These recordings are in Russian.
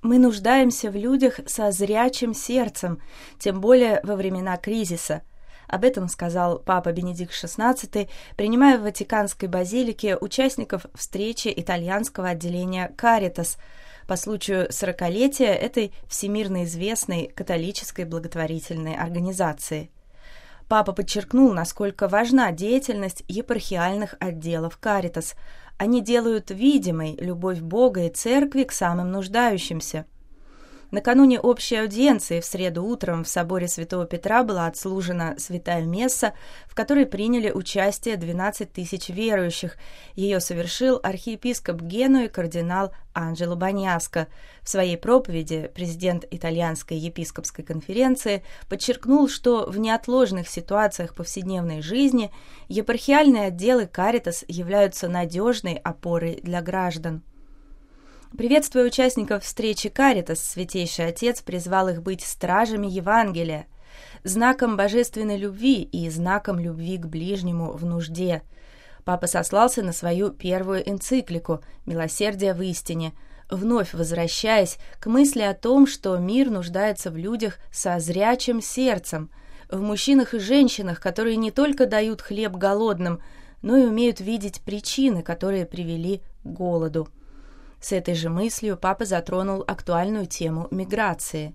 Мы нуждаемся в людях со зрячим сердцем, тем более во времена кризиса. Об этом сказал папа Бенедикт XVI, принимая в Ватиканской базилике участников встречи итальянского отделения «Каритас» по случаю 40-летия этой всемирно известной католической благотворительной организации. Папа подчеркнул, насколько важна деятельность епархиальных отделов «Каритас». Они делают видимой любовь Бога и Церкви к самым нуждающимся. Накануне общей аудиенции в среду утром в соборе Святого Петра была отслужена святая месса, в которой приняли участие 12 тысяч верующих. Ее совершил архиепископ Генуи кардинал Анджело Баньяско. В своей проповеди президент Итальянской епископской конференции подчеркнул, что в неотложных ситуациях повседневной жизни епархиальные отделы «Каритас» являются надежной опорой для граждан. Приветствуя участников встречи «Каритас», Святейший Отец призвал их быть стражами Евангелия, знаком божественной любви и знаком любви к ближнему в нужде. Папа сослался на свою первую энциклику «Милосердие в истине», вновь возвращаясь к мысли о том, что мир нуждается в людях со зрячим сердцем, в мужчинах и женщинах, которые не только дают хлеб голодным, но и умеют видеть причины, которые привели к голоду. С этой же мыслью папа затронул актуальную тему миграции.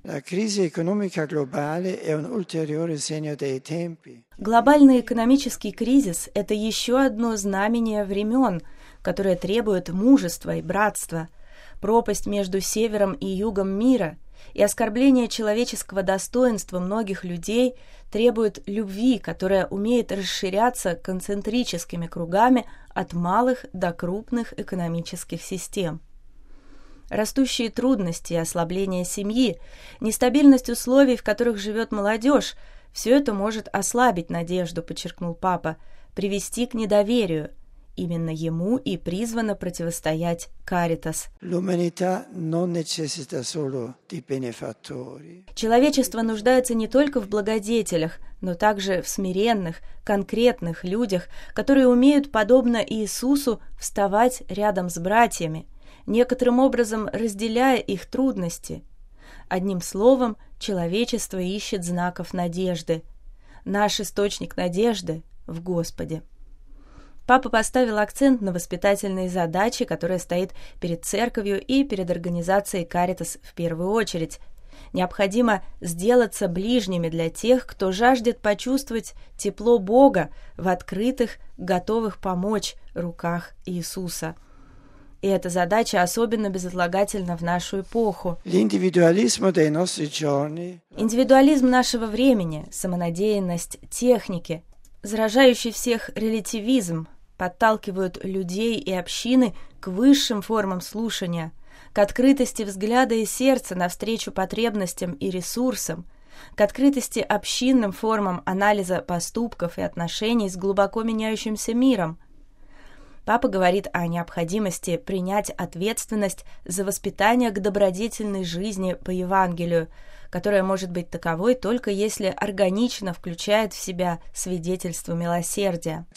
Глобальный экономический кризис – это еще одно знамение времен, которое требует мужества и братства. Пропасть между севером и югом мира и оскорбление человеческого достоинства многих людей требует любви, которая умеет расширяться концентрическими кругами от малых до крупных экономических систем. Растущие трудности и ослабление семьи, нестабильность условий, в которых живет молодежь – все это может ослабить надежду, подчеркнул папа, привести к недоверию. Именно ему и призвано противостоять «Каритас». Человечество нуждается не только в благодетелях, но также в смиренных, конкретных людях, которые умеют, подобно Иисусу, вставать рядом с братьями, некоторым образом разделяя их трудности. Одним словом, человечество ищет знаков надежды. Наш источник надежды в Господе. Папа поставил акцент на воспитательные задачи, которые стоит перед церковью и перед организацией «Каритас» в первую очередь. Необходимо сделаться ближними для тех, кто жаждет почувствовать тепло Бога в открытых, готовых помочь руках Иисуса. И эта задача особенно безотлагательна в нашу эпоху. Индивидуализм нашего времени, самонадеянность техники, заражающий всех релятивизм подталкивают людей и общины к высшим формам слушания, к открытости взгляда и сердца навстречу потребностям и ресурсам, к открытости общинным формам анализа поступков и отношений с глубоко меняющимся миром. Папа говорит о необходимости принять ответственность за воспитание к добродетельной жизни по Евангелию, которая может быть таковой только если органично включает в себя свидетельство милосердия.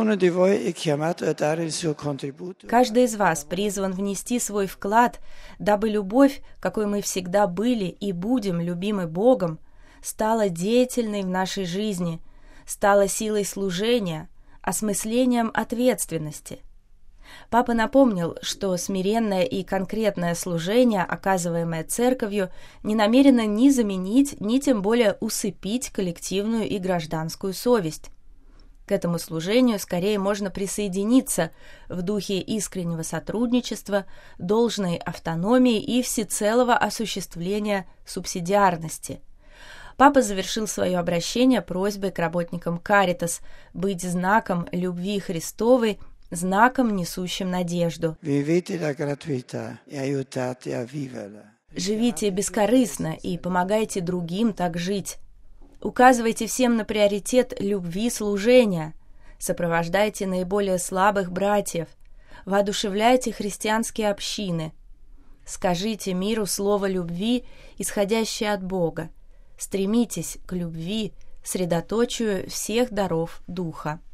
Каждый из вас призван внести свой вклад, дабы любовь, какой мы всегда были и будем любимы Богом, стала деятельной в нашей жизни, стала силой служения, осмыслением ответственности. Папа напомнил, что смиренное и конкретное служение, оказываемое церковью, не намерено ни заменить, ни тем более усыпить коллективную и гражданскую совесть. К этому служению скорее можно присоединиться в духе искреннего сотрудничества, должной автономии и всецелого осуществления субсидиарности. Папа завершил свое обращение просьбой к работникам «Каритас» быть знаком любви Христовой, знаком, несущим надежду. Живите бескорыстно и помогайте другим так жить. Указывайте всем на приоритет любви служения. Сопровождайте наиболее слабых братьев. Воодушевляйте христианские общины. Скажите миру слово любви, исходящее от Бога. Стремитесь к любви, средоточию всех даров Духа.